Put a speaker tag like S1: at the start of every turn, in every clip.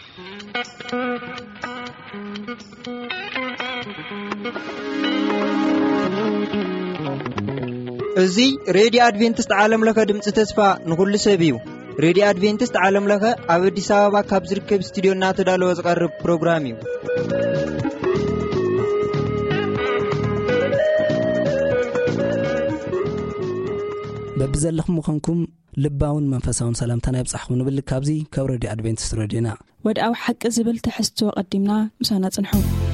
S1: እዚ ሬዲዮ አድቬንቲስት ዓለም ለኸ ድምጽ ተስፋ ንኹሉ ሰብ እዩ። ሬዲዮ አድቬንቲስት ዓለም ለኸ ኣብ አዲስ አበባ ካብ ዝርከብ ስቱዲዮ እናተዳለወ ዝቐርብ ፕሮግራም እዩ።
S2: በብዘለኹም ምኾንኩም ልባውን መንፈሳውን ሰላምታና ይብጻሕኩም ንብል ካብዚ ካብ ሬዲዮ አድቬንቲስት ሬዲዮና
S3: ወድኣዊ ሓቂ ዝብል ትሕዝቶ ቀዲምና ምሳና ጽንሑ።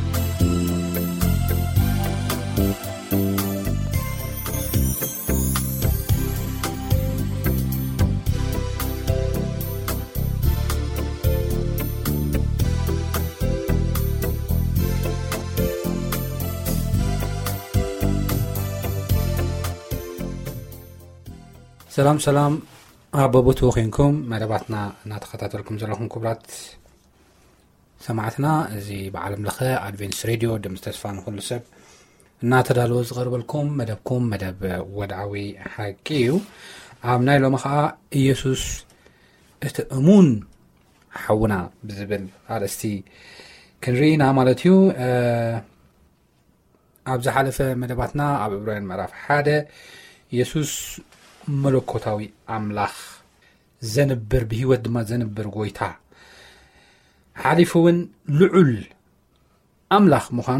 S4: ሰላም ሰላም አበቦቱ ወኺንኩም መደባትና እናተኸታተልኩም ዘለኹም ክብራት ሰማዕትና እዚ በዓለም ለኸ አድቬንቲስት ሬዲዮ ድምጽ ተስፋ ንኹሉ ሰብ እናተዳለወ ዝቐርበልኩም መደብኩም መደብ ወድዓዊ ሓቂ እዩ። ኣብ ናይ ሎሚ ኸዓ ኢየሱስ እቲ እሙን ሓውና ብዝብል ኣርእስቲ ክንሪኢና ማለት እዩ። ኣብ ዝሓለፈ መደባትና ኣብ ዕብራውያን ምዕራፍ 1 ኢየሱስ መለኮታዊ አምላኽ ዘንብር ብህይወት ድማ ዘንብር ጎይታ ሓሊፉውን ልዑል አምላኽ ምዃኑ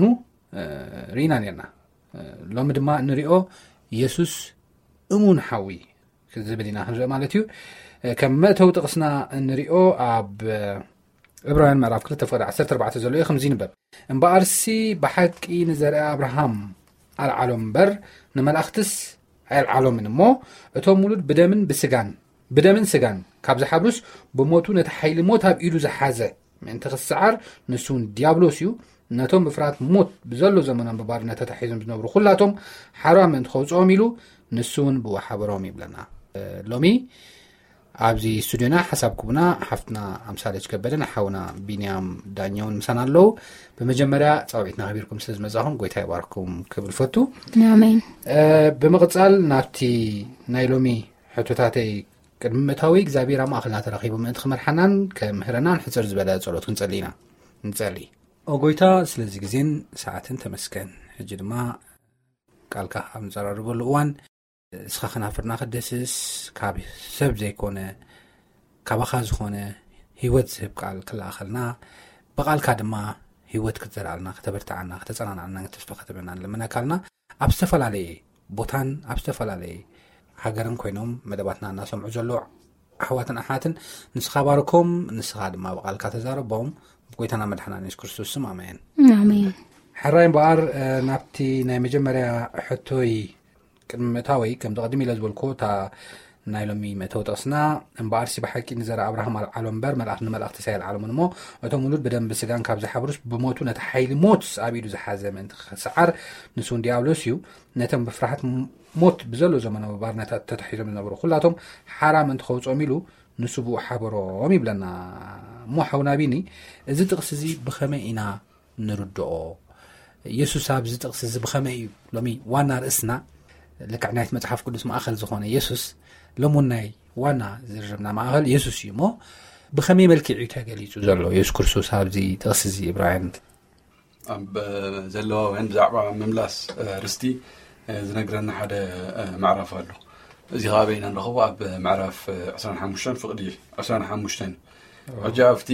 S4: ሪና ነርና። ሎሚ ድማ ንሪኦ ኢየሱስ እሙን ሓዊ ዝብል ኢና ክንርኢ ማለት እዩ። ከም መእተዊ ጥቕስና ንሪኦ ኣብ ዕብራውያን ምዕራፍ 2:14 ዘሎ እዩ። ከምዚ ንበብ እምበኣርሲ ብሓቂ ንዘርአ አብርሃም ኣልዓሎም እምበር ንመላእኽትስ ኣይልዓሎምን እሞ እቶም ሙሉድ ብደምን ስጋን ካብ ዝሓብሩስ ብሞቱ ነቲ ሓይሊ ሞት ኣብ ኢዱ ዝሓዘ ምእንቲ ክስዓር ንሱን ዲያብሎስ እዩ። ነቶም ብፍርሃት ሞት ብዘሎ ዘመኖም ብባርነት ተታሒዞም ዝነብሩ ኩላቶም ሓራም ምእንቲ ከውፅኦም ኢሉ ንሱን ብወሓበሮም ይብለና። ሎሚ ኣብዚ ስቱዲዮና ሓሳብ ክቡና ሓፍትና ኣምሳለች ከበደን ሓውና ቢንያም ዳኛውን ምሳና ኣለው። በመጀመሪያ ጻውዒትና ከቢርኩም ስለዝመጻኹም ጎይታ ይባርኩም ክብል ፈቱ።
S3: አሜን።
S4: በመቕጻል ናብቲ ናይ ሎሚ ሕቶታተይ ቅድሚ ምእታዊ እግዚአብሔር ኣብ ማእኸልና ተረኺቡ ምእንቲ ክመርሓናን ከምህረናን ሕፅር ዝበለ ጸሎት ክንጸልይና ንጸልይ። ኦ ጎይታ ስለዚ ግዜን ሰዓትን ተመስገን። ሕጂ ድማ ቃልካ ኣብ ንጸራርበሉ እዋን እስኻ ከናፍርና ክደስስ ካብ ሰብ ዘይኮነ ካባኻ ዝኾነ ህይወት ዝህብ ቃል ክላኸልና በቃልካ ድማ ህይወት ክትዘራልና ከተበርታዓና ከተጸናናና ተስፋ ከተበና ለመናካልና ኣብ ዝተፈላለየ ቦታን ኣብ ዝተፈላለየ ሃገርን ኮይኖም መደባትና እናሰምዑ ዘሎ ኣሕዋትን ኣሓትን ንስኻ ባርኮም። ንስኻ ድማ በቃልካ ተዛረቦም ብጎይታና መድሓና ኢየሱስ ክርስቶስ ስም አሜን
S3: አሜን።
S4: ሕራይ እምበኣር ናብቲ ናይ መጀመርያ ሕቶይ ቅድሚ ምእታወይ ከም ተቐድሚ ኢለ ዝበልኮ እታ ናይ ሎሚ መእተዊ ጥቕስና እምበኣርሲ ብሓቂ ንዘርአ አብርሃም ኣልዓሎም እምበር ንመላእኽቲ ኣይልዓሎምን እሞ እቶም ሙሉድ ብደም ብስጋን ካብ ዝሓብሩስ ብሞቱ ነቲ ሓይሊ ሞት ኣብ ኢዱ ዝሓዘ ምእንቲ ክስዓር ንሱን ዲያብሎስ እዩ። ነቶም ብፍርሃት ሞት ብዘሎ ዘመኖም ብባርነት ተታሒዞም ዝነበሩ ኩላቶም ሓራም ምእንቲ ከውፅኦም ኢሉ ንሱ ብኡ ሓበሮም ይብለና። እሞ ሓውና ቢኒ እዚ ጥቕሲ እዚ ብኸመይ ኢና ንርድኦ? ኢየሱስ ኣብዚ ጥቕሲ እዚ ብኸመይ እዩ ሎሚ ዋና ርእስና ልክዕ ናይቲ መጽሓፍ ቅዱስ ማእኸል ዝኾነ ኢየሱስ ሎሙን ናይ ዋና ዝርርብና ማእኸል ኢየሱስ እዩ። እሞ ብኸመይ መልክዕ እዩ ተገሊጹ ዘሎ ኢየሱስ ክርስቶስ ኣብዚ ጥቕሲ እዚ ዕብራውያን
S5: ኣብ ዘለዋውያን ብዛዕባ ምምላስ ርስቲ ዝነግረና ሓደ ምዕራፍ ኣሎ። እዚ ኻበይና ንረኽቦ ኣብ ምዕራፍ 15 ፍቕዲ 15 ሕጂ ኣብቲ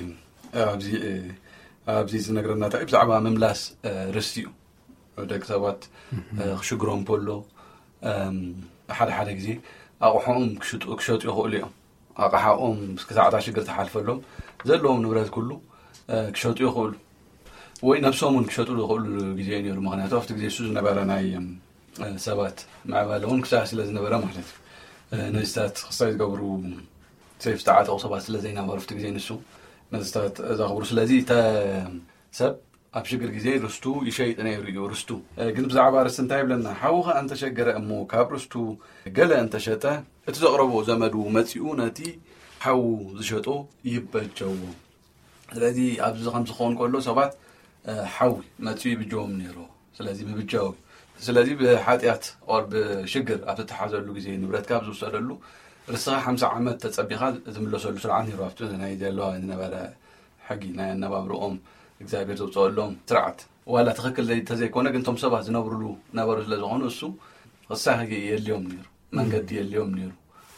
S5: ኣብዚ ዝነግረና እንታይ ብዛዕባ ምምላስ ርስቲ እዩ። ደቂ ሰባት ክሽግሮም ከሎ ሓደ ግዜ ኣቑሑኦም ክሸጡ ይኽእሉ እዮም። ኣቕሓኦም ክሳዕታ ሽግር ተሓልፈሎም ዘለዎም ንብረት ኩሉ ክሸጡ ይኽእሉ ወይ ነብሶም እውን ክሸጡ ይኽእሉ ግዜ ነይሩ። ምክንያቱ ኣብቲ ግዜ እሱ ዝነበረ ናይ ሰባት ማዕባለ እውን ክሳዕ ስለ ዝነበረ ማለት እዩ ነስታት ክሳይ ዝገብሩ ሰይፍ ተዓጠቑ ሰባት ስለ ዘይነበሩ ኣብቲ ግዜ ንሱ ነስታት ዘኽብሩ። ስለዚ ሰብ ኣብ ሽግር ግዜ ርስቱ ይሸይጥ ነይሩ እዩ። ርስቱ ግን ብዛዕባ ርስቲ እንታይ ይብለና? ሓውኻ እንተሸገረ እሞ ካብ ርስቱ ገለ እንተሸጠ እቲ ዘቕረቦ ዘመዱ መፂኡ ነቲ ሓው ዝሸጦ ይበጀዎ። ስለዚ ኣብዚ ከም ዝኸውን ከሎ ሰባት ሓዊ መፂኡ ይብጀዎም ነይሩ። ስለዚ ምብጃው ስለዚ ብሓጢያት ኦር ብሽግር ኣብ ተተሓዘሉ ግዜ ንብረትካ ዝውሰደሉ ርስኻ 50 ዓመት ተጸቢኻ ዝምለሰሉ ስርዓት ነይሩ። ኣብቲ ናይ ዘለዋ ዝነበረ ሕጊ ናይ ኣነባብሮኦም እግዚኣብሔር ዘውፅአሎም ስርዓት ዋላ ትኽክል ተዘይኮነ ግን ቶም ሰባት ዝነብሩሉ ነበሩ ስለ ዝኾኑ እሱ ክሳሕ ሕጊ የልዮም ነይሩ መንገዲ የልዮም ነይሩ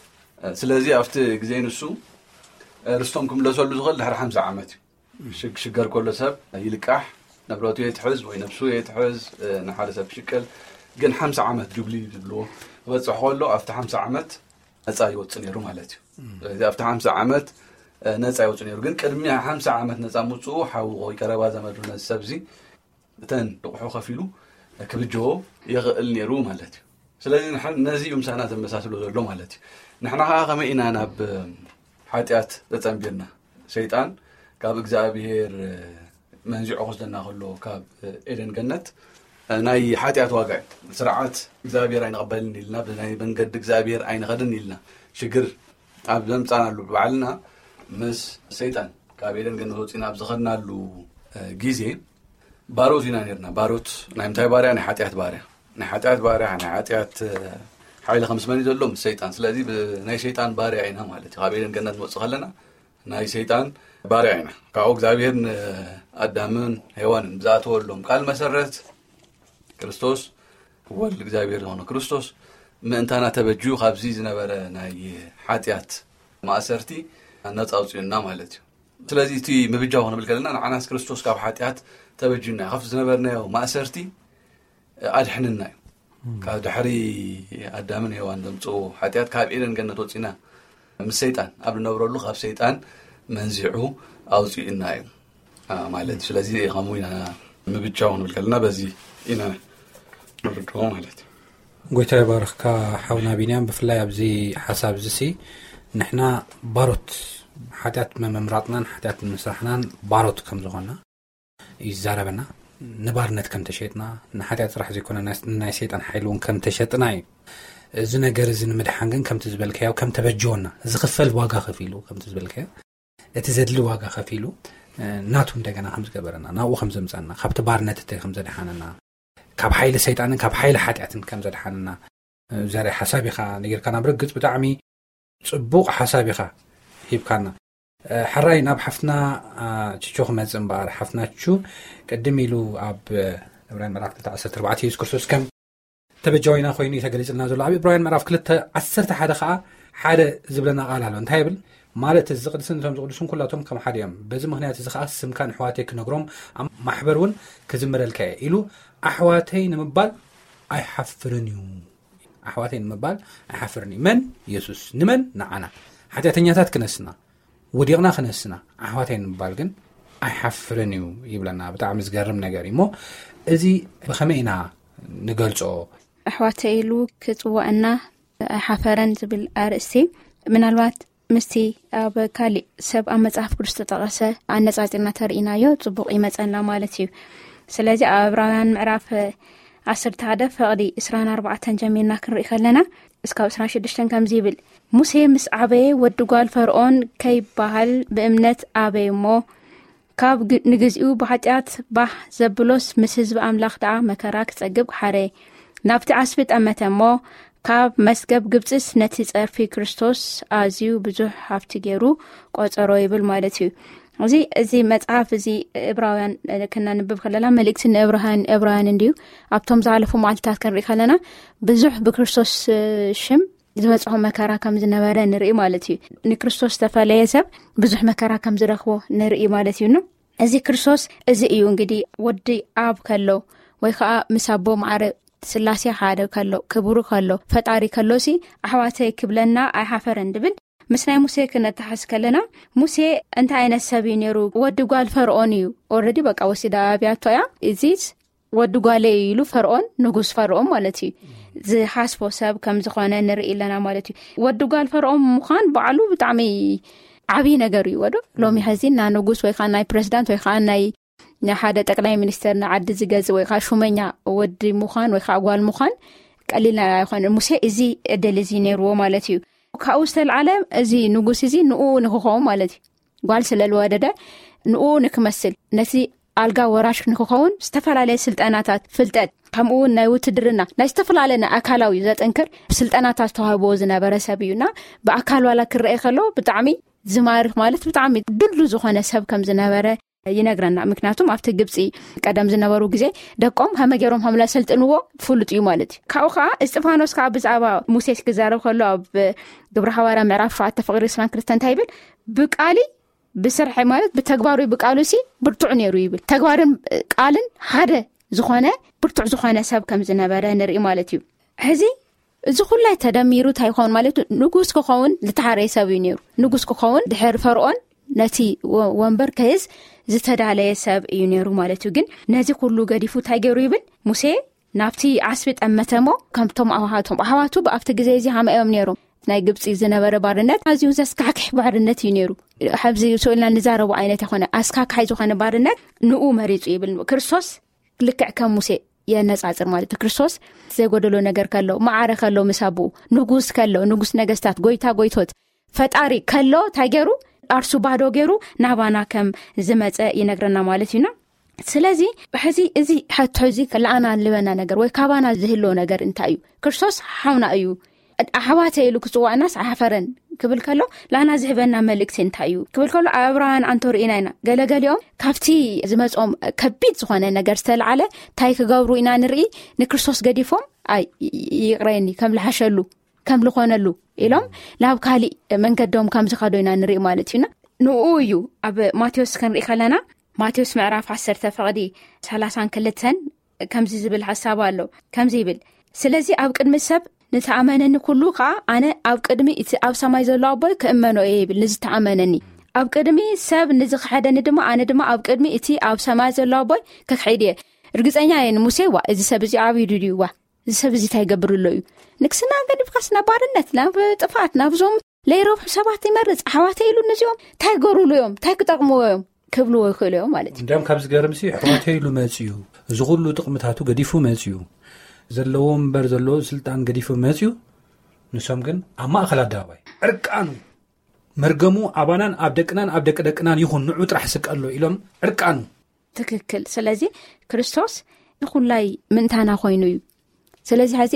S5: ስለዚ ኣብቲ ግዜ ንሱ ርስቶም ክምለሰሉ ዝኽእል ድሕሪ 50 ዓመት እዩ ሽገር ከሎ ሰብ ይልቃሕ ንብረቱ የትሕዝ ወይ ነብሱ የትሕዝ ንሓደ ሰብ ክሽቀል ግን 50 ዓመት ጁብሊ ዝብልዎ ክበፅሕ ከሎ ኣብቲ 50 ዓመት ነፃ ይወፅእ ነይሩ ማለት እዩ ስለዚ ኣብቲ 50 ዓመት ነፃ ይወፅእ ነይሩ ግን ቅድሚ 50 ዓመት ነፃ ምውፅኡ ሓውቆ ቀረባ ዘመዱ ነሰብዚ እተን ድቑሑ ከፊሉ ክብጅዎ ይኽእል ነይሩ ማለት እዩ ስለዚ ነዚ ምሳና ተመሳስሎ ዘሎ ማለት እዩ ንሕና ከዓ ከመይ ኢና ናብ ሓጢኣት ተፀንቢርና ሸይጣን ካብ እግዚኣብሔር መንዚዑ ክወስደና ከሎ ካብ ኤደን ገነት ናይ ሓጢኣት ዋጋ ስርዓት እግዚኣብሔር ኣይንቐበልን ኢልና ብናይ መንገዲ እግዚኣብሔር ኣይንኸድን ኢልና ሽግር ኣብ ዘምፃናሉ ባዕልና ምስ ሸይጣን ካብ ኤደን ገነት ወፂና ኣብ ዝኸድናሉ ግዜ ባሮት ኢና ነርና ባሮት ናይ ምንታይ ባርያ ናይ ሓጢኣት ባርያ ናይ ሓጢኣት ሓይሊ ከምስመን ዘሎ ምስ ሸይጣን ስለዚ ናይ ሸይጣን ባርያ ኢና ማለት ካብ ኤደን ገነት ንወፅእ ከለና ናይ ሸይጣን ባርያ ኢና ካብኡ እግዚኣብሔር ኣዳምን ሔዋንን ብዝኣተወሎም ቃል መሰረት ክርስቶስ ወልድ እግዚኣብሔር ዝኾነ ክርስቶስ ምእንታና ተበጅዩ ካብዚ ዝነበረ ናይ ሓጢኣት ማእሰርቲ ነፃ ኣውፅኡና ማለት እዩ ስለዚ እቲ ምብጃው ክንብል ከለና ንዓናስ ክርስቶስ ካብ ሓጢኣት ተበጅዩና ካብቲ ዝነበርናዮ ማእሰርቲ ኣድሕንና እዩ ካብ ድሕሪ ኣዳምን ሔዋን ዘምፅኡ ሓጢኣት ካብ ኤደን ገነት ወፂና ምስ ሸይጣን ኣብ ዝነብረሉ ካብ ሸይጣን መንዚዑ ኣውፅኡና እዩ ማለት እዩ ስለዚ ከምኡ ኢና ምብጃው ክንብል ከለና በዚ ኢና ንርድኦ ማለት እዩ
S4: ጎይታ ይባርኽካ ሓውና ቢንያም ብፍላይ ኣብዚ ሓሳብ እዚ ንሕና ባሮት ሓጢኣት መምራጥናን ሓጢኣት ምስራሕናን ባሮት ከም ዝኾንና ይዛረበና ንባርነት ከም ተሸጥና ንሓጢኣት ስራሕ ዘይኮነ ናይ ሸይጣን ሓይሊ እውን ከም ተሸጥና እዩ እዚ ነገር እዚ ንምድሓን ግን ከምቲ ዝበልከዮ ከም ተበጅወና ዝኽፈል ዋጋ ከፊሉ ከምቲ ዝበልከዮ እቲ ዘድሊ ዋጋ ከፊሉ ናቱ እንደገና ከም ዝገበረና ናብኡ ከም ዘምፃና ካብቲ ባርነት እቲ ከም ዘድሓነና ካብ ሓይሊ ሸይጣንን ካብ ሓይሊ ሓጢኣትን ከም ዘድሓነና ዘርኢ ሓሳብ ኢኻ ነጌርካ ናብ ርግፅ ብጣዕሚ ፅቡቕ ሓሳብ ኢኻ ሂብካና ሓራይ ናብ ሓፍትና ችቾ ክመፅእ እምበኣር ሓፍትና ችቹ ቅድም ኢሉ ኣብ ዕብራውያን ምዕራፍ 2:14 ኢየሱስ ክርስቶስ ከም ተበጃዊና ኮይኑ ተገሊፅልና ዘሎ ኣብ ዕብራውያን ምዕራፍ 2:11 ከዓ ሓደ ዝብለና ቃል ኣሎ እንታይ ይብል ማለት እዚ ቅዱስን እቶም ዝቅዱሱን ኩላቶም ከም ሓደ እዮም በዚ ምክንያት እዚ ከዓ ስምካን ኣሕዋተይ ክነግሮም ኣብ ማሕበር እውን ክዝምረልካ ኢሉ ኣሕዋተይ ንምባል ኣይሓፍርን እዩ ኣሕዋተይ ንምባል ኣይሓፍርን እዩ መን ኢየሱስ ንመን ንዓና ሓጢኣተኛታት ክነስና ወዲቕና ክነስና ኣሕዋተይ ንምባል ግን ኣይሓፍርን እዩ ይብለና ብጣዕሚ ዝገርም ነገር እዩ እሞ እዚ ብኸመይ ኢና ንገልጾ
S6: ኣሕዋተይ ኢሉ ክፅዋዕና ኣይሓፈረን ዝብል ኣርእስቲ ምናልባት ምስቲ ኣብ ካሊእ ሰብ ኣብ መጽሓፍ ቅዱስ ተጠቐሰ ኣነጻጺርና ተርኢናዮ ጽቡቕ ይመጸና ማለት እዩ ስለዚ ኣብ ዕብራውያን ምዕራፍ 11 ፈቕዲ 24 ጀሚርና ክንርኢ ከለና እስካብ 26 ከምዚ ይብል ሙሴ ምስ ዓበየ ወዲ ጓል ፈርዖን ከይበሃል ብእምነት ኣበየ እሞ ካብ ንግዚኡ ብሓጢኣት ባህ ዘብሎስ ምስ ህዝቢ ኣምላኽ ደኣ መከራ ክጸግብ ሓረየ ናብቲ ዓስቢ ጠመተ እሞ ካብ መስገብ ግብፅስ ነቲ ጸርፊ ክርስቶስ ኣዝዩ ብዙሕ ሃብቲ ገይሩ ቆፀሮ ይብል ማለት እዩ እዚ መጽሓፍ እዚ ዕብራውያን ከናንብብ ከለና መልእክቲ ንዕብራውያን እንድዩ ኣብቶም ዝሓለፉ መዓልትታት ክንርኢ ከለና ብዙሕ ብክርስቶስ ሽም ዝበፅሖ መከራ ከም ዝነበረ ንርኢ ማለት እዩ ንክርስቶስ ተፈለየ ሰብ ብዙሕ መከራ ከም ዝረኽቦ ንርኢ ማለት እዩ እዚ ክርስቶስ እዚ እዩ እንግዲህ ወዲ ኣብ ከሎ ወይ ከዓ ምስ ኣቦ ማዕረ ስላሴ ሓደ ከሎ ክቡር ከሎ ፈጣሪ ከሎሲ ኣሕዋተይ ክብለና ኣይሓፈረን ድብል ምስ ናይ ሙሴ ክነተሓስ ከለና ሙሴ እንታይ ዓይነት ሰብ እዩ ነይሩ ወዲ ጓል ፈርዖን እዩ ኦልሬዲ በቃ ወሲዳ ኣብያቶ እያ እዚ ወዲ ጓል ኢሉ ፈርዖን ንጉስ ፈርዖን ማለት እዩ ዝሓስቦ ሰብ ከም ዝኾነ ንርኢ ኣለና ማለት እዩ ወዲ ጓል ፈርዖን ምዃን በዓሉ ብጣዕሚ ዓብይ ነገር እዩ ወዶ ሎሚ ሕዚ ና ንጉስ ወይ ከዓ ናይ ፕሬዝዳንት ወይ ከዓ ናይ ሓደ ጠቅላይ ሚኒስተር ንዓዲ ዝገዝእ ወይ ከዓ ሹመኛ ወዲ ምዃን ወይ ከዓ ጓል ምዃን ቀሊልና ኣይኮነ ሙሴ እዚ ዕድል እዚ ነይርዎ ማለት እዩ ካብኡ ዝተልዓለ እዚ ንጉስ እዚ ንኡ ንክኸውን ማለት እዩ ጓል ስለልወደደ ንኡ ንክመስል ነቲ ኣልጋ ወራሽ ንክኸውን ዝተፈላለዩ ስልጠናታት ፍልጠት ከምኡ ናይ ውትድርና ናይ ዝተፈላለዩ ኣካላዊ ዘጠንክር ስልጠናታት ተዋሂቦ ዝነበረ ሰብ እዩና ብኣካል ዋላ ክርአ ከሎ ብጣዕሚ ዝማርኽ ማለት ብጣዕሚ ድሉ ዝኾነ ሰብ ከም ዝነበረ ይነግረና ምክንያቱም ኣብቲ ግብፂ ቀደም ዝነበሩ ግዜ ደቆም ሃመገሮም ሃምላ ሰልጥንዎ ፍሉጥ እዩ ማለት እዩ ካብኡ ከዓ እስጢፋኖስ ከዓ ብዛዕባ ሙሴ ክዛረብ ከሎ ኣብ ግብረ ሐዋርያት ምዕራፍ 7:22 እንታይ ይብል ብቃሊ ብስርሒ ማለት ብተግባሩ ብቃሉሲ ብርቱዕ ነይሩ ይብል ተግባርን ቃልን ሓደ ዝኾነ ብርቱዕ ዝኾነ ሰብ ከም ዝነበረ ንርኢ ማለት እዩ ሕዚ እዚ ኩላይ ተደሚሩ ታይኾን ማለት ንጉስ ክኸውን ዝተሓረየ ሰብ እዩ ነይሩ ንጉስ ክኸውን ድሕር ፈርዖን ነቲ ወንበር ከይዝ ዝተዳለየ ሰብ እዩ ነይሩ ማለት እዩ ግን ነዚ ኩሉ ገዲፉ ታይገሩ ይብል ሙሴ ናብቲ ዓስቢ ጠመተሞ ከምቶም ኣህዋቱ ብኣፍቲ ግዜ እዚ ሃመኦም ነይሩ ናይ ግብፂ ዝነበረ ባርነት ኣዝዩ ዘስካክሕ ባርነት እዩ ነይሩ ሓብዚ ሰውልና ንዛረቡ ዓይነት ይኾነ ኣስካክሓይ ዝኾነ ባርነት ንኡ መሪፁ ይብል ክርስቶስ ልክዕ ከም ሙሴ የነጻጽር ማለት ክርስቶስ ዘጎደሎ ነገር ከሎ ማዓረ ከሎ ምሳቡ ንጉስ ከሎ ንጉስ ነገስታት ጎይታ ጎይቶት ፈጣሪ ከሎ ታይገሩ ኣርሱ ባዶ ገይሩ ናባና ከም ዝመፀ ይነግረና ማለት ይና ስለዚ ሕዚ እዚ ሕዚ ከላና ልበና ነገር ወይ ካባና ዝህሎ ነገር እንታይ እዩ ክርስቶስ ሓውና እዩ ኣሕዋተይ ኢሉ ክጽዋዕናስ ኣሓፈረን ክብል ከሎ ላና ዝህበና መልእክቲ እንታይ እዩ ክብል ከሎ ኣብራን አንቶሪና ኢና ገለገሊኦም ካብቲ ዝመጾም ከቢድ ዝኾነ ነገር ዝተልዓለ ታይ ክገብሩ ኢና ንርኢ ንክርስቶስ ገዲፎም ኣይ ይቅረኒ ከም ልሓሸሉ ከም ልኾነሉ ኢሎም ላብ ካሊ መንገዶም ከም ዝኸዱ ኢና ንርኢ ማለት እዩና ንኡ እዩ ኣብ ማቴዎስ ክንርኢ ከለና ማቴዎስ ምዕራፍ 10:32 ከምዚ ዝብል ሓሳብ ኣሎ ከምዚ ይብል ስለዚ ኣብ ቅድሚ ሰብ ንተኣመነኒ ኩሉ ከዓ ኣነ ኣብ ቅድሚ እቲ ኣብ ሰማይ ዘሎ ኣቦይ ክእመኖ እየ ይብል ንዝተኣመነኒ ኣብ ቅድሚ ሰብ ንዝኽሕደኒ ድማ ኣነ ድማ ኣብ ቅድሚ እቲ ኣብ ሰማይ ዘሎ ኣቦይ ክክሕድ እየ እርግፀኛ እየ ሙሴ ዋ እዚ ሰብ እዚ ዓብይ ድዩ ዋ እዚ ሰብ እዚ እንታይ ይገብርሎ እዩ ንክስና ገዲፍካስ ናባርነት ናብ ጥፋት ናብዞም ለይሮብ ሰባት ይመርጽ ኣሕዋተይ ኢሉ ነዚኦም እንታይ ገሩሉ እዮም እንታይ ክጠቕምዎ እዮም ክብልዎ ይኽእሉ እዮም ማለት እዩ
S4: እንደም ካብ ዝገርምሲ ኣሕዋተይ ኢሉ መጽዩ እዚ ኩሉ ጥቕምታቱ ገዲፉ መጽዩ ዘለዎም በር ዘለዎ ስልጣን ገዲፉ መጽዩ ንሶም ግን ኣብ ማእኸል ኣደባባይ ዕርቃኑ መርገሙ ኣባናን ኣብ ደቅናን ኣብ ደቅናን ይኹን ንዑ ጥራሕ ስቀሎ ኢሎም ዕርቃኑ
S6: ትክክል ስለዚ ክርስቶስ ንኹላይ ምንታና ኮይኑ እዩ ስለዚ ሕዚ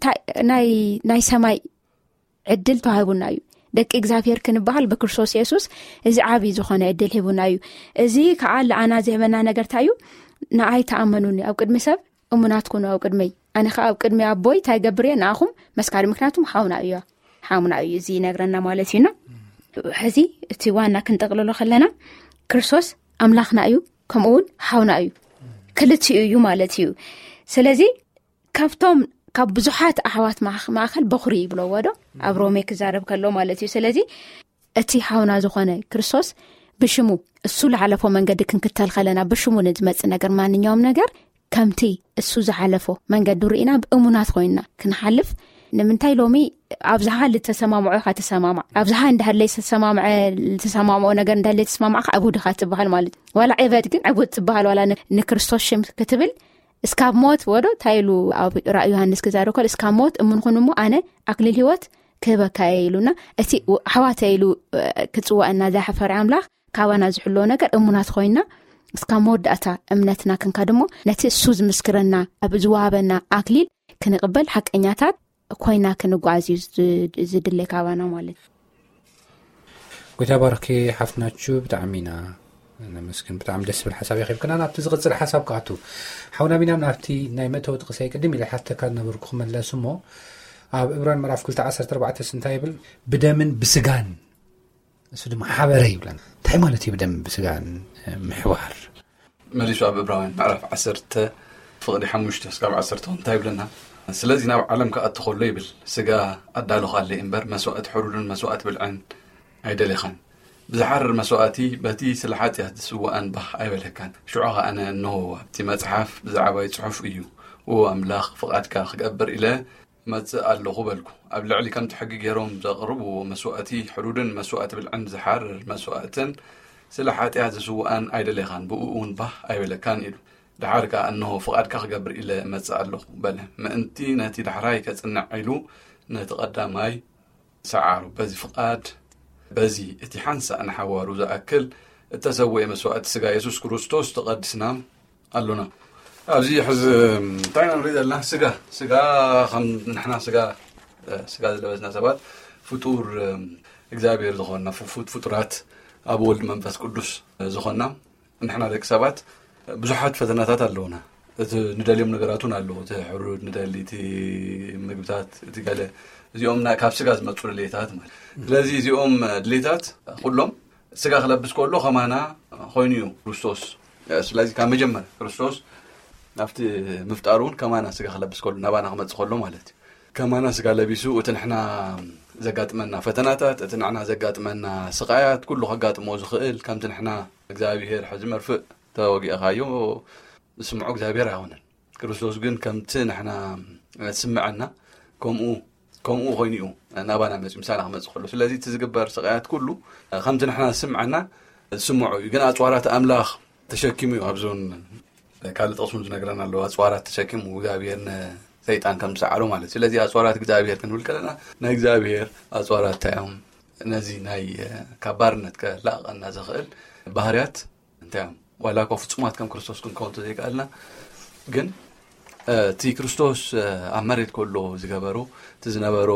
S6: ናይ ሰማይ ዕድል ተዋሂቡና እዩ ደቂ እግዚአብሔር ክንበሃል በክርስቶስ ኢየሱስ እዚ ዓብይ ዝኾነ ዕድል ሂቡና እዩ እዚ ከዓ ለኣና ዝህበና ነገር ታዩ ንኣይ ተኣመኑኒ ኣብ ቅድሚ ሰብ እሙናት ኮኑ ኣብ ቅድመይ ኣነ ከዓ ኣብ ቅድሚ ኣቦይ ታይ ገብር እየ ንኣኹም መስካሪ ምክንያቱም ሓውና እዩ እዚ ነግረና ማለት እዩና ሕዚ እቲ ዋና ክንጠቕልሎ ከለና ክርስቶስ ኣምላኽና እዩ ከምኡውን ሓውና እዩ ክልቲኡ እዩ ማለት እዩ ስለዚ ካብቶም ካብ ብዙሓት ኣሕዋት ማእኸል በኹሪ ይብለዎ ዶ ኣብ ሮሜ ክዛረብ ከሎ ማለት እዩ ስለዚ እቲ ሓውና ዝኾነ ክርስቶስ ብሽሙ እሱ ዝሓለፎ መንገዲ ክንክተል ከለና ብሽሙ ንዝመጽእ ነገር ማንኛውም ነገር ከምቲ እሱ ዝሓለፎ መንገዲ ርኢና ብእሙናት ኮይና ክንሓልፍ ንምንታይ ሎሚ ኣብዝሓ ልተሰማምዑ ኢኻ ተሰማምዕ ኣብዝሓ እንዳሃለይ ተሰማምዖ ነገር እንዳሃለይ ተሰማምዕ ዓቡድ ኢኻ ትበሃል ማለት ዋላ ዕበት ግን ዓቡድ ትበሃል ዋላ ንክርስቶስ ሽም ክትብል እስካብ ሞት ወዶ ታይሉ ኣብ ራእይ ዮሐንስ ክዛረብ ከሎ እስካብ ሞት እምንኹንሞ ኣነ ኣክሊል ህይወት ክህበካ ኢሉና እቲ ኣሕዋተይ ኢሉ ክጽዋዕና ዘሓፈረ ኣምላኽ ካባና ዝሕሎ ነገር እሙናት ኮይና እስካብ መወዳእታ እምነትና ክንካድሞ ነቲ እሱ ዝምስክረና ኣብ ዝዋሃበና ኣክሊል ክንቅበል ሓቀኛታት ኮይና ክንጓዓዝ ዝድለይ ካባና ማለት
S4: ጎይታ ባርኪ ሓፍናችሁ ብጣዕሚና ነመስግን ብጣዕሚ ደስ ብል ሓሳብ ይኽብክና ናብቲ ዝቕፅል ሓሳብ ካኣቱ ሓውና ሚናም ናብቲ ናይ መእተዊ ጥቕሳይ ቅድም ኢለ ሓተካ ነበርኩ ክመለስ እሞ ኣብ ዕብራን ምዕራፍ 2:14 እንታይ ይብል ብደምን ብስጋን እሱ ድማ ሓበረ ይብለና እንታይ ማለት እዩ ብደምን ብስጋን ምሕዋር
S5: መሊሱ ኣብ ዕብራን ምዕራፍ 10:5-10 እንታይ ይብለና ስለዚ ናብ ዓለም ከኣቱ ከሎ ይብል ስጋ ኣዳልኻለ እምበር መስዋዕት ሕሩርን መስዋዕት ብልዕን ኣይደለኻን ብዝሓርር መስዋዕቲ በቲ ስለ ሓጢኣት ዝስዋኣን ባህ ኣይበለካን ሽዑኻ ኣነ እንሆ ኣብቲ መጽሓፍ ብዛዕባይ ጽሑፍ እዩ ኣምላኽ ፍቓድካ ክገብር ኢለ መጽእ ኣለኹ በልኩ ኣብ ልዕሊ ከምቲ ሕጊ ገይሮም ዘቕርቡ መስዋዕቲ ሕሩርን መስዋዕት ብልዕን ዝሓርር መስዋዕትን ስለ ሓጢኣት ዝስዋኣን ኣይደለኻን ብኡ እውን ባህ ኣይበለካን ኢሉ ድሓርካ እንሆ ፍቓድካ ክገብር ኢለ መጽእ ኣለኹ በለ ምእንቲ ነቲ ዳሕራይ ከጽንዕ ኢሉ ነቲ ቀዳማይ ሰዓሩ በዚ ፍቓድ በዚ እቲ ሓንሳ ንሓዋሩ ዝኣክል እተሰውየ መስዋዕቲ ስጋ ኢየሱስ ክርስቶስ ተቐድስና ኣሎና ኣብዚ ሕዚ እንታይ ንሪኢ ዘለና ስጋ ከም ንሕና ስጋ ዝለበስና ሰባት ፍጡር እግዚአብሔር ዝኾንና ፍጡራት ኣብ ወልድ መንፈስ ቅዱስ ዝኾንና ንሕና ደቂ ሰባት ብዙሓት ፈተናታት ኣለውና እቲ ንደልዮም ነገራቱን ኣለዎ እቲ ሕሩድ ንደሊ እቲ ምግብታት እቲ ገለ እዚኦም ካብ ስጋ ዝመፁ ድሌታት ማለት ስለዚ እዚኦም ድሌታት ኩሎም ስጋ ክለብስ ከሎ ከማና ኮይኑ እዩ ክርስቶስ ስለዚ ካብ መጀመር ክርስቶስ ናፍቲ ምፍጣሩን ከማና ስጋ ክለብስ ከሎ ናባና ክመጽእ ከሎ ማለት እዩ ከማና ስጋ ለቢሱ እቲ ንሕና ዘጋጥመና ፈተናታት እቲ ንሕና ዘጋጥመና ስቃያት ኩሉ ከጋጥሞ ዝኽእል ከምቲ ንሕና እግዚአብሔር ሕዚ መርፍእ ተወጊእኻዮ ስምዑ እግዚአብሔር ኣይሆነን ክርስቶስ ግን ከምቲ ንሕና ስምዐና ከምኡ ኮይኑ እዩ ናባና መጽእ ምሳና ክመጽእ ከሎ ስለዚ እቲ ዝግበር ስቃያት ኩሉ ከምቲ ንሕና ስምዐና ስምዑ እዩ ግን ኣጽዋራት ኣምላኽ ተሸኪሙ እዩ ኣብዞን ካልእ ጥቕሱን ዝነግረና ኣሎ ኣጽዋራት ተሸኪሙ እግዚአብሔር ሰይጣን ከም ሰዓሮ ማለት ስለዚ ኣጽዋራት እግዚአብሔር ክንብል ከለና ናይ እግዚአብሔር ኣጽዋራት ታዮም ነዚ ናይ ከባርነት ከላቐና ዝኽእል ባህርያት እንታዮም ዋላ ኮ ፍጹማት ከም ክርስቶስ ክንከውን ተዘይቃልና ግን እቲ ክርስቶስ ኣብ መሬት ከሎ ዝገበሮ እቲ ዝነበሮ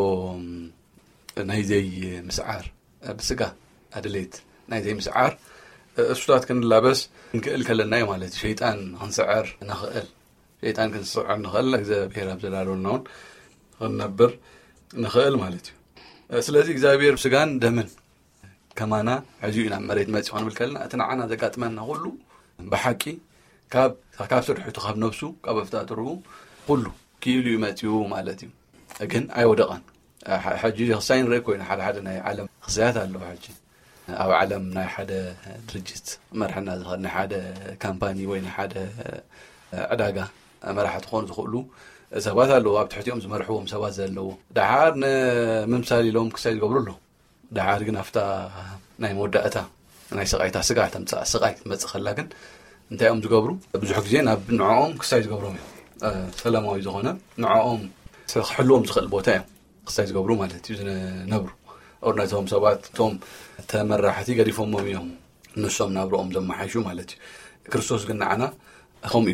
S5: ናይ ዘይ ምስዓር ብስጋ ኣድሌት ናይ ዘይ ምስዓር እሱታት ክንላበስ ክንክእል ከለና እዩ ማለት ሸይጣን ክንስዕር ንኽእል ሸይጣን ክንስዕር ንኽእል እግዚአብሔር ኣብ ዘላለውናውን ክንነብር ንኽእል ማለት እዩ ስለዚ እግዚአብሔር ስጋን ደምን ከማና ሕዚ ኢና መሬት መጽእ ክንብል ከለና እቲ ንዓና ዘጋጥመና ኩሉ ብሓቂ ካብ ስርሕቱ ካብ ነፍሱ ካብ ኣፍጣጥሩ ኩሉ ክኢሉ ይመጽኡ ማለት እዩ ግን ኣይወደቐን ሕጂ ክሳይ ንርኢ ኮይኑ ሓደ ናይ ዓለም ክሳያት ኣለዎ ሕጂ ኣብ ዓለም ናይ ሓደ ድርጅት መርሕና ዝኽእል ናይ ሓደ ካምፓኒ ወይ ናይ ሓደ ዕዳጋ መራሕቲ ክኾኑ ዝኽእሉ ሰባት ኣለዎ ኣብ ትሕቲኦም ዝመርሕዎም ሰባት ዘለዎ ድሓር ንምምሳል ኢሎም ክሳይ ዝገብሩ ኣለዉ ድሓር ግን ኣፍታ ናይ መወዳእታ ናይ ስቃይታ ስጋ ተምፅእ ስቃይ ትመፅእ ከላ ግን እንታይ እዮም ዝገብሩ ብዙሕ ግዜ ናብ ንዕኦም ክሳይ ዝገብሮም እዮም ሰላማዊ ዝኾነ ንዕኦም ክሕልዎም ዝኽእል ቦታ እዮም ክሳይ ዝገብሩ ማለት እዩ ዝነብሩ ኦርናቶም ሰባት ቶም ተመራሕቲ ገዲፎሞም እዮም ንሶም ናብሮኦም ዘመሓይሹ ማለት እዩ ክርስቶስ ግን ንዓና ከምኡ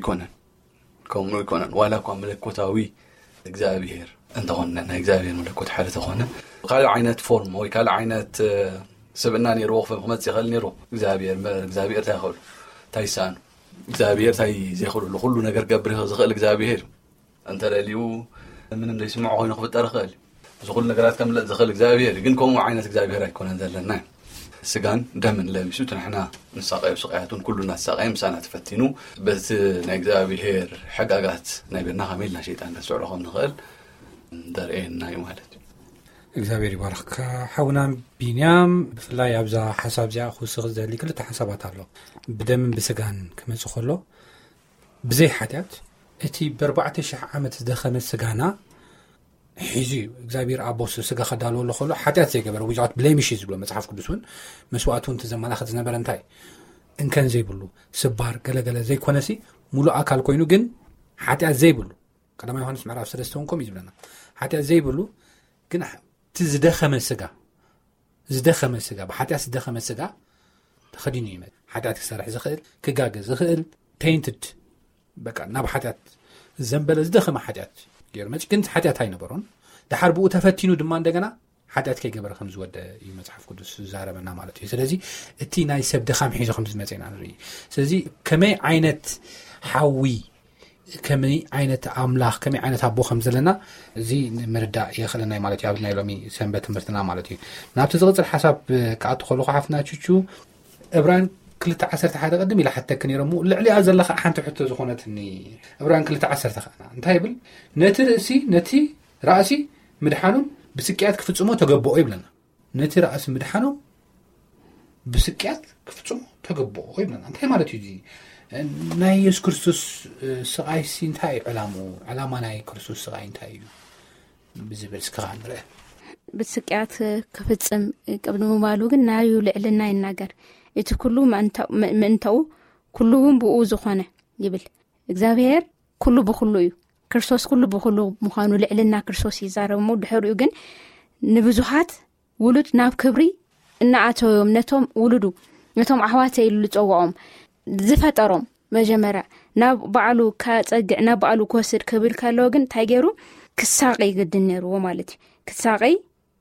S5: ይኮነን ዋላ እኳ መለኮታዊ እግዚአብሔር እንተኾነ ናይ እግዚአብሔር መለኮት ሓደ ተኾነ ካልእ ዓይነት ፎርም ወይ ካልእ ዓይነት ስብእና ነይርዎ ክመፅእ ይኽእል ነይሩ እግዚአብሔር እንታይ ይኽእሉ እንታይ ይሰኣኑ እግዚአብሔር እንታይ ዘይኽእሉ ኩሉ ነገር ገብር ዝኽእል እግዚአብሔር እንተደልዩ ምንም ዘይስምዖ ኮይኑ ክፍጠር ይኽእል ዝኹሉ ነገራት ከምልእ ዝኽእል እግዚአብሔር ግን ከምኡ ዓይነት እግዚአብሔር ኣይኮነን ዘለና ስጋን ደምን ለቢሱ ንሕና ንሳቀዩ ስቃያቱን ኩሉ እናተሳቀየ ምሳና ተፈቲኑ በቲ ናይ እግዚአብሔር ሕጋጋት ናይ ቤርና ከመይልና ሸይጣን ከስዕሮ ከም ንኽእል ደርኤና እዩ ማለት እዩ
S4: እግዚአብሔር ይባርክካ ሓውናን ቢንያም ብፍላይ ኣብዛ ሓሳብ እዚኣ ክውስኽ ዝደሊ ክልተ ሓሳባት ኣሎ ብደምን ብስጋን ክመጽእ ከሎ ብዘይ ሓጢኣት እቲ ብ4,000 ዓመት ዝደኸመ ስጋና ሒዙ እግዚአብሔር ኣቦስ ስጋ ከዳልዎ ኣሎ ከሎ ሓጢኣት ዘይገበረ ዊዛት ብሌሚሽ ዝብሎ መጽሓፍ ቅዱስን መስዋዕቱን ተዘማላኽት ዝነበረ እንታይ እንከን ዘይብሉ ስባር ገለገለ ዘይኮነሲ ሙሉእ ኣካል ኮይኑ ግን ሓጢኣት ዘይብሉ ቀዳማይ ዮሐንስ ምዕራፍ 3 ኮም እዩ ዝብለና ሓጢኣት ዘይብሉ ግን ዝደኸመ ስጋ ብሓጢኣት ዝደኸመ ስጋ ተኸዲኑ ይመጽእ ሓጢኣት ክሰርሕ ዝኽእል ክጋገዝ ዝኽእል ፔይንትድ በቃ ናብ ሓጢኣት ዘንበለ ዝደኸመ ሓጢኣት ገርመጽ ግን ሓጢኣት ኣይነበሮን ድሓር ብኡ ተፈቲኑ ድማ እንደገና ሓጢኣት ከይገበረ ከም ዝወደ እዩ መጽሓፍ ቅዱስ ዝዛረበና ማለት እዩ ስለዚ እቲ ናይ ሰብ ድኻም ሒዙ ከም ዝመጽና ንርኢ ስለዚ ከመይ ዓይነት ሓዊ ከመይ ዓይነት ኣምላኽ ከመይ ዓይነት ኣቦ ከም ዘለና እዚ ምርዳእ የኽእለና ማለት እዩ ኣብ ናይ ሎሚ ሰንበት ትምህርትና ማለት እዩ ናብቲ ዝቕፅል ሓሳብ ከኣቱ ከለኹ ሓፍና ቹቹ ዕብራውያን 2:11 ቀድም ኢላ ሓተክ ነይሮሙ ልዕሊኣ ዘለኻ ሓንቲ ሕቶ ዝኾነትኒ ዕብራውያን 2:10 ኸና እንታይ ይብል ነቲ ራእሲ ምድሓኖም ብስቅያት ክፍጽሞ ተገበኦ ይብለና ነቲ ራእሲ ምድሓኖም ብስቅያት ክፍጽሞ ተገበኦ ይብለና እንታይ ማለት እዩ እዚ ናይ ኢየሱስ ክርስቶስ ስቃይሲ እንታይ ዕላማ ናይ ክርስቶስ ስቃይ እንታይ እዩ ብዝብል ስካ ንርአ
S6: ብስቅያት ክፍጽም ቅብሉ ምባሉ ግን ናዩ ልዕልና ይናገር እቲ ኩሉ ምእንተው ኩሉ እውን ብኡ ዝኾነ ይብል እግዚአብሔር ኩሉ ብኩሉ እዩ ክርስቶስ ኩሉ ብኩሉ ምዃኑ ልዕልና ክርስቶስ ይዛረብ ድሕሪኡ ግን ንብዙሓት ውሉድ ናብ ክብሪ እናኣተውዮም ነቶም ውሉዱ ነቶም ኣሕዋተይ ኢሉ ዝፀውዖም ዝፈጠሮም መጀመርያ ናብ በዓሉ ከፀግዕ ናብ በዓሉ ክወስድ ክብል ከለዎ ግን እንታይ ገይሩ ክሳቀይ ይግድን ነይርዎ ማለት እዩ ክሳቀይ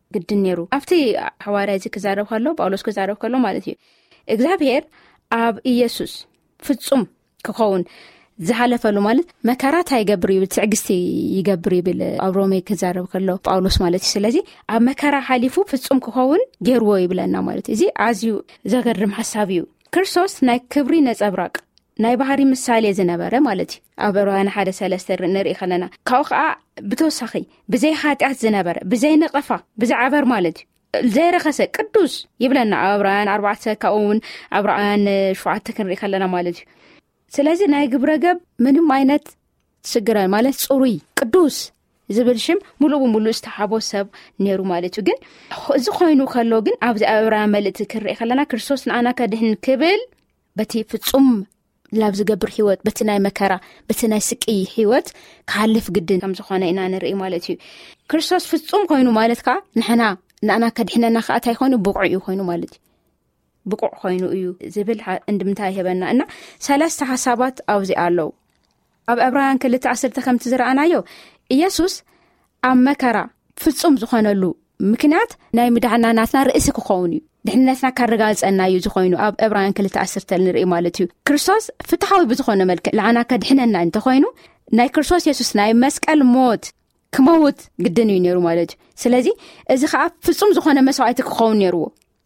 S6: ግድን ነይሩ ኣብቲ حواري እዚ ክዛረብ ከሎ ጳውሎስ ክዛረብ ከሎ ማለት እዩ እግዚአብሔር ኣብ ኢየሱስ ፍጹም ክኸውን ዝሓለፈሉ ማለት መከራት ኣይገብር ይብል ትዕግስቲ ይገብር ይብል ኣብ ሮሜ ክዛረብ ከሎ ጳውሎስ ማለት እዩ ስለዚ ኣብ መከራ ሓሊፉ ፍጹም ክኸውን ገይርዎ ይብለና ማለት እዚ ኣዝዩ ዘገርም ሓሳብ እዩ ክርስቶስ ናይ ክብሪ ነጸብራቅ ናይ ባህሪ ምሳሌ ዝነበረ ማለት እዩ ኣብ ዕብራውያን 1:3 ንርኢ ከለና ካብኡ ከዓ ብተወሳኺ ብዘይ ኃጢአት ዝነበረ ብዘይ ነቐፋ ብዛዕበር ማለት እዩ ዘይረኸሰ ቅዱስ ይብለና ኣብ ዕብራውያን 4 ካብኡውን ኣብ ዕብራውያን 7 ክንርኢ ከለና ማለት እዩ ስለዚ ናይ ግብረገብ ምንም ዓይነት ችግር ማለት ጽሩይ ቅዱስ ዝብል ሽም ሙሉእ ብሙሉእ ዝተሓቦ ሰብ ነይሩ ማለት እዩ ግን እዚ ኮይኑ ከሎ ግን ኣብዚ ዕብራውያን መልእክቲ ክንርኢ ከለና ክርስቶስ ንኣና ከድሕን ክብል በቲ ፍጹም ላብ ዝገብር ህይወት በቲ ናይ መከራ በቲ ናይ ስቂ ህይወት ካለፍ ግድን ከም ዝኾነ ኢና ንርኢ ማለት እዩ ክርስቶስ ፍጹም ኮይኑ ማለት ከዓ ንኣና ከድሕነና ከዓ እንታይ ኮይኑ ብቁዕ እዩ ኮይኑ ማለት እዩ ብቁዕ ኮይኑ እዩ ዝብል እንድምታ ይሄበና እና ሰለስተ ሓሳባት ኣብዚ ኣለው ኣብ ዕብራውያን 2:10 ከምቲ ዝረኣናዮ ኢየሱስ ኣብ መከራ ፍጹም ዝኾነሉ ምክንያት ናይ ምድዓና ናትና ርእሲ ክኸውን እዩ ድሕነትና ካረጋግፀና እዩ ዝኾይኑ ኣብ ዕብራውያን 2:10 ንርኢ ማለት እዩ ክርስቶስ ፍትሓዊ ብዝኾነ መልክዕ ለዓና ከድሕነና እንተኾይኑ ናይ ክርስቶስ ኢየሱስ ናይ መስቀል ሞት ክመውት ግድን እዩ ነይሩ ማለት እዩ ስለዚ እዚ ከዓ ፍጹም ዝኾነ መስዋዕቲ ክኸውን ነይርዎ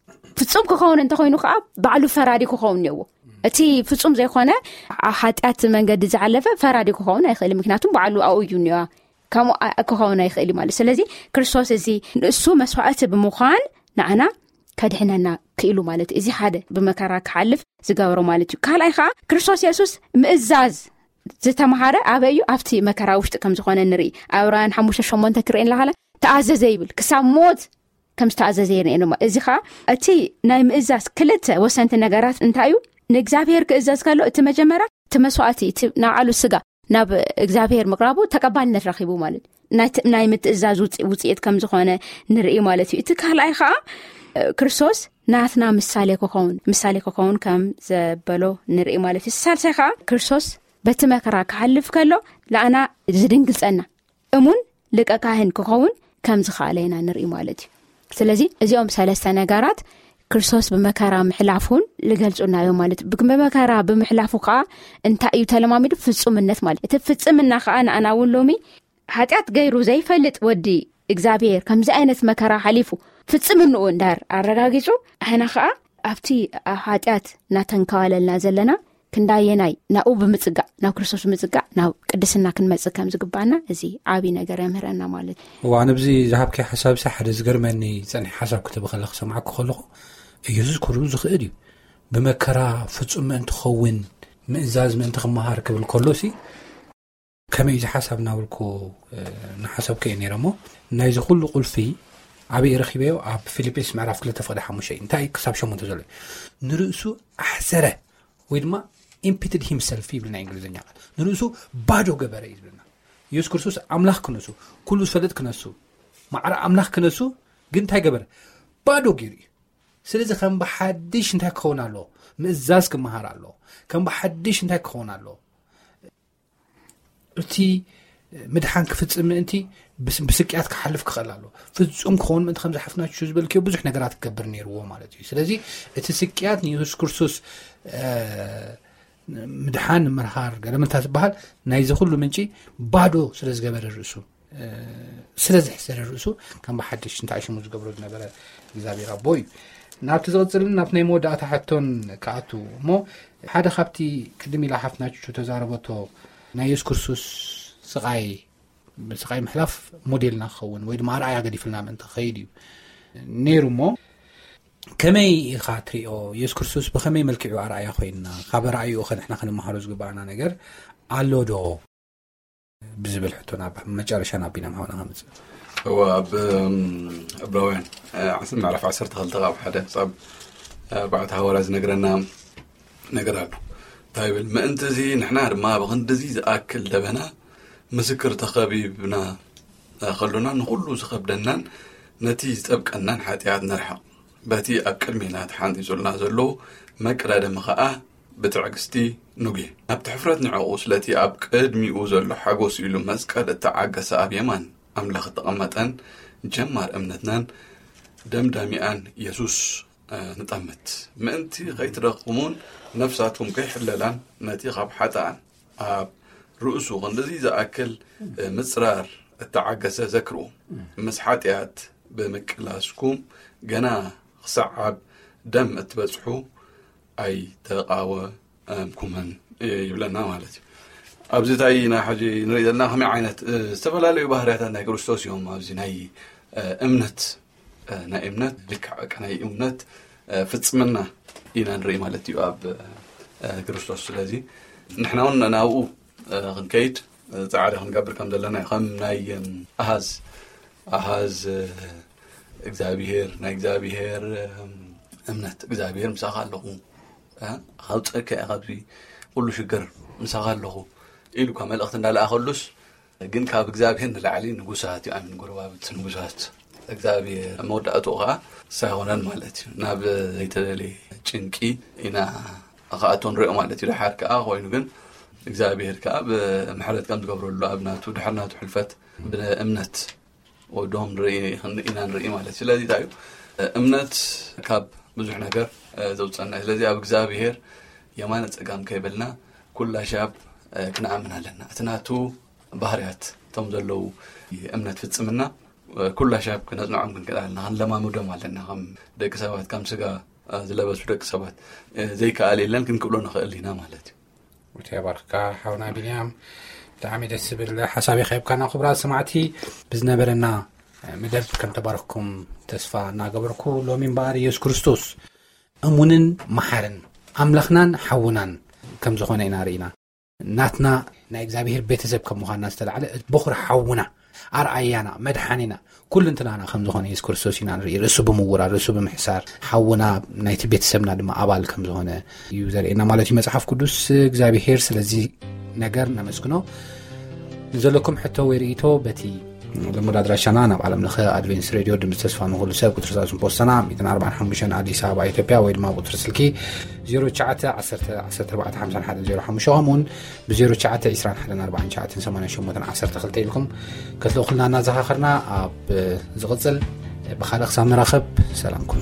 S6: ፍጹም ክኸውን እንተኾይኑ ከዓ ባዕሉ ፈራዲ ክኸውን ነይርዎ እቲ ፍጹም ዘይኮነ ኃጢአት መንገዲ ዝዓለፈ ፈራዲ ክኸውን ኣይኽእል ምክንያቱም ባዕሉ ኣኡ እዩ ነይሩ ከምኡ ክኸውን ኣይኽእል ማለት ስለዚ ክርስቶስ እዚ ንእሱ መስዋዕቲ ብምዃን ንዓና ከድሕነና ክኢሉ ማለት እዚ ሓደ ብመከራ ክሓልፍ ዝገበሮ ማለት እዩ ካልኣይ ከዓ ክርስቶስ ኢየሱስ ምእዛዝ ዝተማሃረ ኣበዩ ኣብቲ መከራ ውሽጢ ከም ዝኾነ ንርኢ ዕብራውያን 5:8 ክርኤን ለሃለ ተኣዘዘ ይብል ክሳብ ሞት ከም ዝተኣዘዘ የርኤና እዚ ከዓ እቲ ናይ ምእዛዝ ክልተ ወሰንቲ ነገራት እንታይ እዩ ንእግዚአብሔር ክእዘዝ ከሎ እቲ መጀመርያ እቲ መስዋዕቲ እቲ ናዓሉ ስጋ ናብ እግዚአብሔር ምቅራቡ ተቀባልነት ረኺቡ ማለት ናይ ምትእዛዝ ውጽኢት ከም ዝኾነ ንርኢ ማለት እዩ እቲ ካልኣይ ከዓ ክርስቶስ ናትና ምሳሌ ክኸውን ከም ዘበሎ ንርኢ ማለት እዩ ሳልሳይ ከዓ ክርስቶስ በቲ መከራ ክሓልፍ ከሎ ለኣና ዝድንግጸና እሙን ልቀካህን ክኸውን ከም ዝኽኣለና ንርኢ ማለት እዩ ስለዚ እዚኦም ሰለስተ ነገራት ክርስቶስ በመከራ ምሕላፉን ልገልጹናዮ ማለት በመከራ ብምሕላፉ ከዓ እንታይ እዩ ተለማሚዱ ፍጹምነት ማለት እቲ ፍጹምና ከዓ ንኣና እውን ሎሚ ኃጢአት ገይሩ ዘይፈልጥ ወዲ እግዚአብሔር ከምዚ ዓይነት መከራ ሓሊፉ ፍጹምንኡ እንዳር ኣረጋጊጹ ኣና ከዓ ኣብቲ ኃጢአት ናተንካዋለልና ዘለና ክንዳየናይ ናኡ ብምጽጋዕ ናብ ክርስቶስ ብምጽጋዕ ናብ ቅድስና ክንመጽእ ከም ዝግባና እዚ ዓቢ ነገር የምህረና ማለት
S4: እዩ ዋንብዚ ዝሃብከ ሓሳብ ሓደ ዝገርመኒ ጸኒ ሓሳብ ክትብ ከለኽ ሰማዓክ ከለኹ ኢየሱስ ኩሉ ዝኽእል እዩ በመከራ ፍጹም እንትኸውን ምእዛዝ ምእንቲ ክመሃር ክብል ከሎሲ ከመይ ዝሓሳብ ናብልኩ ንሓሳብ ከየ ነይረሞ ናይ ዝኹሉ ቁልፊ ዓብይ ረኺበዮ ኣብ ፊልጵስ ምዕራፍ 2:5 እንታይ ክሳብ 8 ዘሎ ንርእሱ ኣሕሰረ ወይ ድማ imputed himself ይብልና እንግሊዝኛ ንርእሱ ባዶ ገበረ ይብልና ኢየሱስ ክርስቶስ ኣምላኽ ክነሱ ኩሉ ዝፈልጥ ክነሱ ማዕረ ኣምላኽ ክነሱ ግን እንታይ ገበረ ባዶ ገይሩ ስለዚ ከም በሓድሽ እንታይ ክኸውን ኣሎ ምእዛዝ ክመሃር ኣሎ ከም በሓድሽ እንታይ ክኸውን ኣሎ እቲ ምድሓን ክፍጽም ምእንቲ ብስቅያት ክሓልፍ ክኽእል ኣሎ ፍጹም ክኸውን ምእንቲ ከም ዝሓፍናችሁ ዝበልክዮ ብዙሕ ነገራት ክገብር ነይርዎ ማለት እዩ ስለዚ እቲ ስቅያት ንኢየሱስ ክርስቶስ ምድሓን ምርሃር ገለመንታ ዝበሃል ናይ ዝኹሉ ምንጪ ባዶ ስለ ዝገበረ ርእሱ ስለዚ ሕሰረ ርእሱ ከም በሓድሽ እንታይ ሽሙ ዝገብሮ ዝነበረ እግዚአብሔር ኣቦ እዩ ናብቲ ዝቕፅልን ናብ ናይ መወዳእታ ሓቶን ከኣቱ እሞ ሓደ ካብቲ ቅድም ኢላ ሓፍናችሁ ተዛረበቶ ናይ ኢየሱስ ክርስቶስ ስቃይ ምሕላፍ ሞዴልና ክኸውን ወይ ድማ ኣርኣያ ገዲፍልና ምእንቲ ክኸይድ እዩ ነይሩ እሞ ከመይ ኢኻ ትሪኦ ኢየሱስ ክርስቶስ ብኸመይ መልክዑ ኣርኣያ ኮይንና ካብ ራእዩ ንሕና ክንመሃሮ ዝግባአና ነገር ኣሎ ዶ ብዝብል ሕቶ ናብ መጨረሻ ናቢና ምሃውና ከምፅእ
S5: هو ዕብራውያን ምዕራፍ 12 ካብ ሓደ ጻብ ባዕታ ወራዝ ነገረና ነገር ኣሎ ታይብል ምእንቲ እዚ ንሕና ድማ ብክንድዚ ዝኣክል ደበና ምስክር ተኸቢብና ከሎና ንኹሉ ዝኸብደናን ነቲ ዝጠብቀናን ኃጢአት ነርሕቕ በቲ ኣብ ቅድሚና ተሓንጢጹልና ዘሎ መቅዳደም ከዓ ብትዕግስቲ ንጉ ኣብ ትሕፍረት ንዕቑ ስለቲ ኣብ ቅድሚኡ ዘሎ ሓጎስ ኢሉ መስቀል እተዓገሰ ኣብ የማን ኣምላኽ ተቐመጠን ጀማር እምነትናን ደምዳሚኣን ኢየሱስ ንጠመት ምእንቲ ከይትረኽሙን ነፍሳትኩም ከይሕለላን ነቲ ካብ ሓጣን ኣብ ርእሱ እንደዚህ ዝኣክል ምጽራር እተዓገሰ ዘክሩ ምስ ሓጢኣት ብምቅላስኩም ገና ክሳዓብ ደም እትበጽሑ ኣይ ተቃወምኩምን ይብለና ማለት እዩ ኣብዚ ታይ ናይ ሓጂ ንርኢ ዘለና ከመይ ዓይነት ዝተፈላለዩ ባህርያታት ናይ ክርስቶስ እዮም ኣብዚ ናይ እምነት ልክዕ ናይ እምነት ፍጽምና ኢና ንርኢ ማለት እዩ ኣብ ክርስቶስ ስለዚ ንሕና እውን ናብኡ ክንከይድ ጻዕሪ ክንገብር ከም ዘለና ከም ናይ ኣሃዝ እግዚአብሔር ናይ እግዚአብሔር እምነት እግዚአብሔር ምሳኻ ኣለኹ ኣውፅከ ኣብዚ ኩሉ ሽግር ምሳኻ ኣለኹ ኢሉ ካብ መልእኽቲ እንዳለኣኸሉስ ግን ካብ እግዚአብሔር ንላዕሊ ንጉሳት እዩ ኣሚን ጎረባብት ንጉሳት እግዚአብሔር መወዳእቱ ከዓ ሳይሆነን ማለት እዩ ናብ ዘይተደለየ ጭንቂ ኢና ኣኻኣቶ ንሪኦ ማለት እዩ ድሓር ከዓ ኮይኑ ግን እግዚአብሔር ከዓ ብምሕረት ከም ዝገብረሉ ኣብናቱ ድሕርናቱ ሕልፈት ብእምነት ወዶም ኢና ንርኢ ማለት እዩ ስለዚ ታዩ እምነት ካብ ብዙሕ ነገር ዘውፅአና ስለዚ ኣብ እግዚአብሔር የማነ ፀጋም ከይበልና ኩላ ሻብ ክነኣምን ኣለና እቲ ናቱ ባህርያት ቶም ዘለው እምነት ፍጽምና ኩላ ሻብ ክነጽንዖም ክንክእል ኣለና ክንለማምዶም ኣለና ከም ደቂ ሰባት ከም ስጋ ዝለበሱ ደቂ ሰባት ዘይከኣል የለን ክንክብሎ ንኽእል ኢና ማለት እዩ
S4: ወተባርካ ሓውና ቢንያም ብጣዕሚ ደስ ዝብል ሓሳብ ይኸብካና ክቡራት ሰማዕቲ ብዝነበረና መደብ ከም ተባረኽኩም ተስፋ እናገበርኩ ሎሚ እምበር ኢየሱስ ክርስቶስ እሙንን መሓርን ኣምላኽናን ሓውናን ከም ዝኾነ ኢና ርኢና ናትና ናይ እግዚአብሔር ቤተሰብ ከም ምዃንና ዝተላዕለ በኹሪ ሓውና ኣርኣያና መድሓኒና ኩሉ እንትናና ከም ዝኾነ ኢየሱስ ክርስቶስ ኢና ንርኢ ርእሱ ብምውራር ርእሱ ብምሕሳር ሓውና ናይቲ ቤተሰብና ድማ ኣባል ከም ዝኾነ እዩ ዘርእየና ማለት እዩ መጽሓፍ ቅዱስ እግዚአብሔር ስለዚ ነገር ነመስግኖ ንዘለኩም ሕቶ ወይ ርእይቶ በቲ ልሙድ ኣድራሻና ናብ ዓለም ለኸ ኣድቬንስ ሬድዮ ድምፂ ተስፋ ንኹሉ ሰብ ቁጥሪ ሳሱን ፖስትና 145 ኣዲስ ኣበባ ኢትዮጵያ ወይ ድማ ቁጥሪ ስልኪ 0910145105 ከምኡውን ብ0921498812 ኢልኩም ከትልእኹልና እናዘኻኽርና ኣብ ዝቕፅል ብኻልእ ክሳብ ንራኸብ ሰላም ኩኑ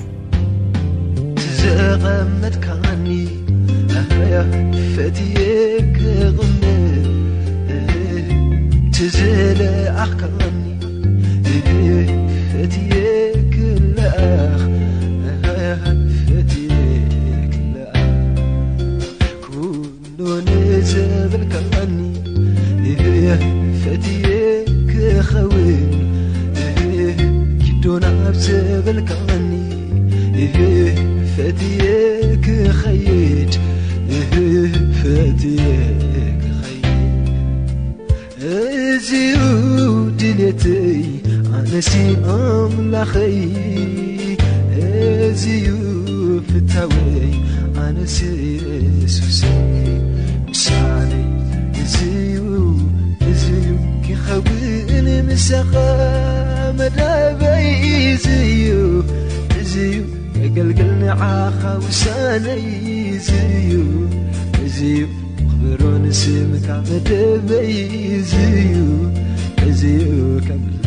S7: تزغمتكاني أهيا فتيك غمي تزل أخكاني فتيك الأخ أهيا فتيك الأخ كل نزبل كاني فتيك خوين كدونا بزبل كاني فتيك خيج فتيك خيج زيو دنيتي أنا سي أملاخي زيو فتاوي أنا سي سوسي مشاني زيو كي خويني مسخا مدابي زيو قلقلني عاخا وساني زيو خبرون سمك عمد بي زيو كمل